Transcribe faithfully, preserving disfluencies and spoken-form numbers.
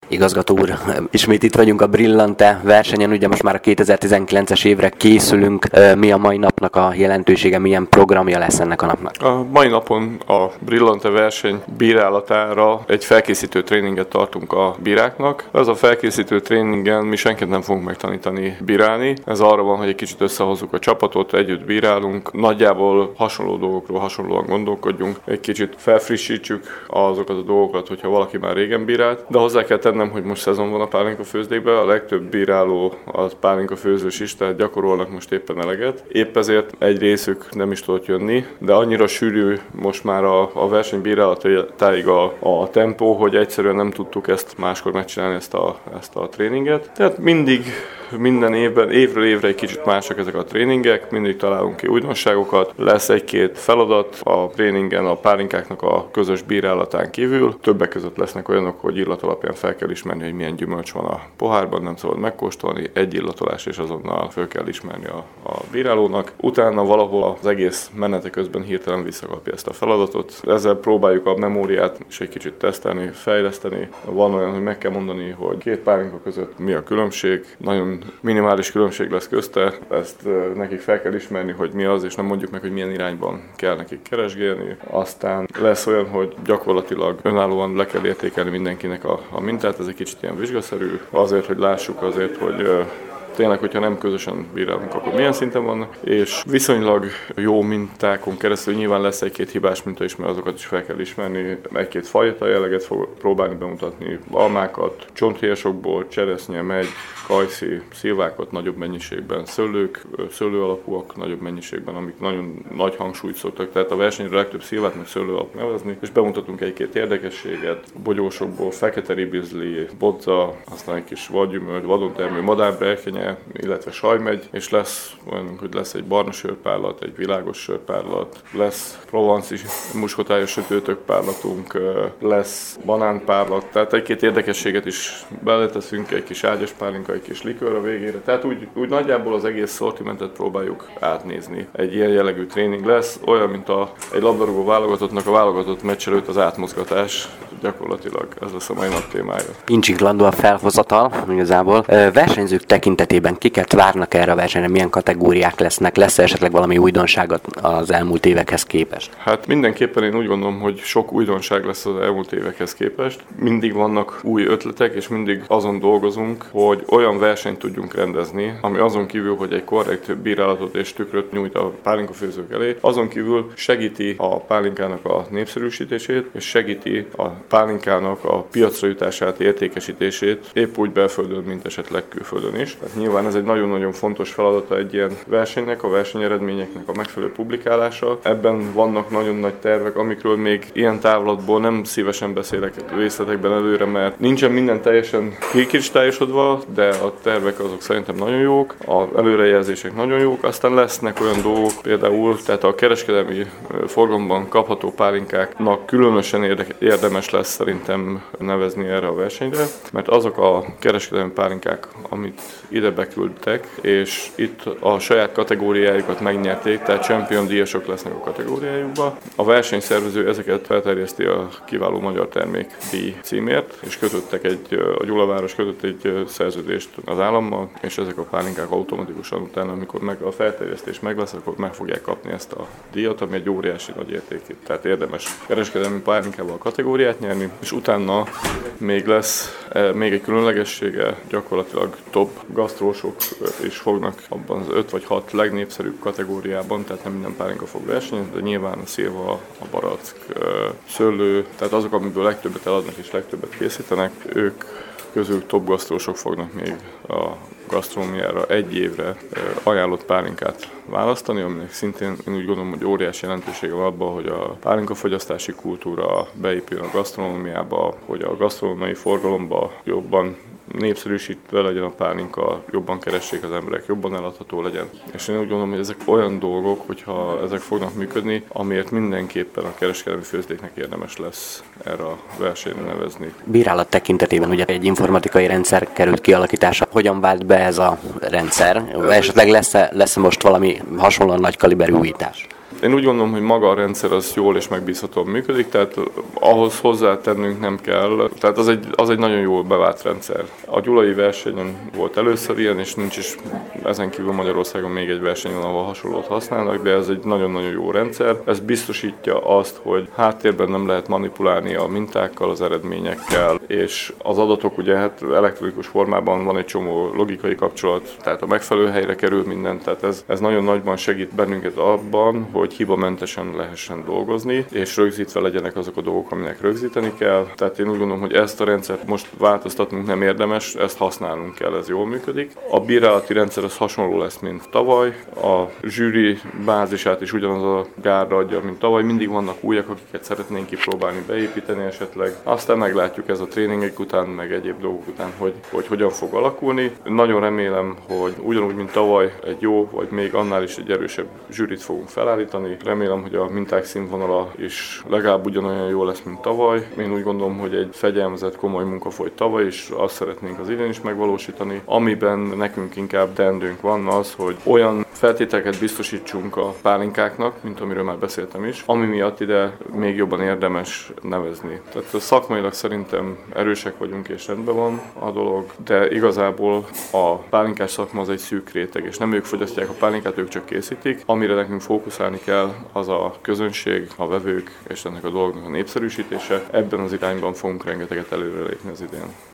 Igazgató úr, ismét itt vagyunk a Brillante versenyen, ugye most már a kétezer-tizenkilences évre készülünk. Mi a mai napnak a jelentősége, milyen programja lesz ennek a napnak? A mai napon a Brillante verseny bírálatára egy felkészítő tréninget tartunk a bíráknak. Ez a felkészítő tréningen mi senkit nem fogunk megtanítani bírálni. Ez arra van, hogy egy kicsit összehozzuk a csapatot, együtt bírálunk, nagyjából hasonló dolgokról hasonlóan gondolkodjunk, egy kicsit felfrissítsük azokat a dolgokat, hogyha valaki már régen bírált, de hozzá kell tennem, hogy most szezon van a pálinkafőzdékben, a legtöbb bíráló az pálinkafőzős is, tehát gyakorolnak most éppen eleget. Épp ezért egy részük nem is tudott jönni, de annyira sűrű most már a, a verseny bírálatáig a, a tempó, hogy egyszerűen nem tudtuk ezt máskor megcsinálni, ezt a, ezt a tréninget. Tehát mindig, minden évben, évről évre egy kicsit másak ezek a tréningek, mindig találunk ki újdonságokat, lesz egy-két feladat a tréningen a pálinkáknak a közös bírálatán kívül. Többek között lesznek olyanok, hogy illat alapján fel kell ismerni, hogy milyen gyümölcs van a pohárban, nem szabad megkóstolni, egy illatolás és azonnal fel kell ismerni a, a bírálónak. Utána valahol az egész menete közben hirtelen visszakapja ezt a feladatot. Ezzel próbáljuk a memóriát is egy kicsit tesztelni, fejleszteni. Van olyan, hogy meg kell mondani, hogy két pálinka között mi a különbség. Nagyon minimális különbség lesz közte, ezt nekik fel kell ismerni, hogy mi az, és nem mondjuk meg, hogy milyen irányban kell nekik keresgélni. Aztán lesz olyan, hogy gyakorlatilag önállóan le kell értékelni mindenkinek a, a mintát, ez egy kicsit ilyen vizsgaszerű, azért, hogy lássuk, azért, hogy tényleg, hogyha nem közösen bírálunk, akkor milyen szinten vannak, és viszonylag jó mintákon keresztül nyilván lesz egy-két hibás minta is, mert azokat is fel kell ismerni, egy-két fajta jelleget fog próbálni bemutatni, almákat, csonthéjasokból, cseresznye, megy, kajszi, szilvákat nagyobb mennyiségben, szőlők, szőlő alapúak nagyobb mennyiségben, amik nagyon nagy hangsúlyt szoktak, tehát a versenyre legtöbb szilvát meg szőlő alap nevezni, és bemutatunk egy-két érdekességet, bogyósokból, fekete ribizli, bodza, aztán egy kis vadgyümölcs, vadontermő, madárberkenye, illetve sajmegy, és lesz olyan, hogy lesz egy barna sörpárlat, egy világos sörpárlat, lesz provanci muskotályos sütőtök párlatunk, lesz banánpárlat, tehát egy-két érdekességet is beleteszünk, egy kis ágyas pálinka, egy kis likőr a végére, tehát úgy, úgy nagyjából az egész szortimentet próbáljuk átnézni. Egy ilyen jellegű tréning lesz, olyan, mint a, egy labdarúgó válogatottnak a válogatott meccs előtt az átmozgatás, gyakorlatilag ez lesz a mai nap témája. Incsiklandó a felhozatal, igazából. Versenyzők tekintetében kiket várnak erre a versenyre, milyen kategóriák lesznek, lesz esetleg valami újdonság az elmúlt évekhez képest? Hát mindenképpen én úgy gondolom, hogy sok újdonság lesz az elmúlt évekhez képest. Mindig vannak új ötletek, és mindig azon dolgozunk, hogy olyan versenyt tudjunk rendezni, ami azon kívül, hogy egy korrekt bírálatot és tükröt nyújt a pálinkafőzők elé, azon kívül segíti a pálinkának a népszerűsítését, és segíti a pálinkának a piacra jutását, értékesítését, épp úgy belföldön, mint esetleg külföldön is. Tehát nyilván ez egy nagyon-nagyon fontos feladata egy ilyen versenynek, a versenyeredményeknek a megfelelő publikálása. Ebben vannak nagyon nagy tervek, amikről még ilyen távlatból nem szívesen beszélek részletekben előre, mert nincsen minden teljesen kikristályosodva, de a tervek azok szerintem nagyon jók, az előrejelzések nagyon jók, aztán lesznek olyan dolgok, például tehát a kereskedelmi forgalomban kapható pálinkáknak különösen érdemes lesz szerintem nevezni erre a versenyre, mert azok a kereskedelmi pálinkák, amit ide beküldtek, és itt a saját kategóriájukat megnyerték, tehát champion díjasok lesznek a kategóriájukban. A versenyszervező ezeket felterjeszti a kiváló magyar termék díj címért, és kötöttek egy, a Gyulaváros kötött egy szerződést az állammal, és ezek a pálinkák automatikusan utána, amikor meg a felterjesztés meg lesz, akkor meg fogják kapni ezt a díjat, ami egy óriási nagy értékű. Tehát érdemes kereskedelmi pálinkával a kategóriát nyerni, és utána még lesz még egy különlegessége, gyakorlatilag top gasztrósok is fognak abban az öt vagy hat legnépszerűbb kategóriában, tehát nem minden pálinka fog versenyezni, de nyilván a szilva, a barack, szőlő, tehát azok, amiből legtöbbet eladnak és legtöbbet készítenek, ők közül top gasztrósok fognak még a gasztronómiára egy évre ajánlott pálinkát választani, aminek szintén én úgy gondolom, hogy óriási jelentősége van abban, hogy a pálinkafogyasztási kultúra beépül a gasztronómiába, hogy a gasztronómiai forgalomba jobban népszerűsítve legyen a pálinka, jobban keressék az emberek, jobban eladható legyen. És én úgy gondolom, hogy ezek olyan dolgok, hogyha ezek fognak működni, amiért mindenképpen a kereskedelmi főzdéknek érdemes lesz erre a versenyre nevezni. Bírálat tekintetében ugye egy informatikai rendszer került kialakításra. Hogyan vált be ez a rendszer? Esetleg lesz-e, lesz most valami hasonlóan nagy kaliberű újítás? Én úgy gondolom, hogy maga a rendszer az jól és megbízhatóan működik, tehát ahhoz hozzátennünk nem kell, tehát az egy, az egy nagyon jól bevált rendszer. A gyulai versenyen volt először ilyen, és nincs is ezen kívül Magyarországon még egy versenyen, ahol hasonlót használnak, de ez egy nagyon-nagyon jó rendszer. Ez biztosítja azt, hogy háttérben nem lehet manipulálni a mintákkal, az eredményekkel, és az adatok ugye hát elektronikus formában van egy csomó logikai kapcsolat, tehát a megfelelő helyre kerül minden, tehát ez, ez nagyon nagyban segít bennünket abban, hogy hibamentesen lehessen dolgozni, és rögzítve legyenek azok a dolgok, aminek rögzíteni kell. Tehát én úgy gondolom, hogy ezt a rendszert most változtatnunk nem érdemes, ezt használnunk kell, ez jól működik. A bírálati rendszer az hasonló lesz, mint tavaly. A zsűri bázisát is ugyanaz a gárda adja, mint tavaly. Mindig vannak újak, akiket szeretnénk kipróbálni, beépíteni esetleg. Aztán meglátjuk ez a tréningek után, meg egyéb dolgok után, hogy, hogy hogyan fog alakulni. Nagyon remélem, hogy ugyanúgy, mint tavaly, egy jó, vagy még annál is egy erősebb zsűrit fogunk felállítani. Remélem, hogy a minták színvonala is legalább ugyanolyan jó lesz, mint tavaly. Én úgy gondolom, hogy egy fegyelmezett, komoly munka folyt tavaly, és azt szeretnénk az idén is megvalósítani. Amiben nekünk inkább teendőnk van az, hogy olyan feltételeket biztosítsunk a pálinkáknak, mint amiről már beszéltem is, ami miatt ide még jobban érdemes nevezni. Tehát szakmailag szerintem erősek vagyunk és rendben van a dolog, de igazából a pálinkás szakma az egy szűk réteg, és nem ők fogyasztják a pálinkát, ők csak készítik. Amire nekünk fókuszálni kell, az a közönség, a vevők és ennek a dolognak a népszerűsítése. Ebben az irányban fogunk rengeteget előrelépni az idén.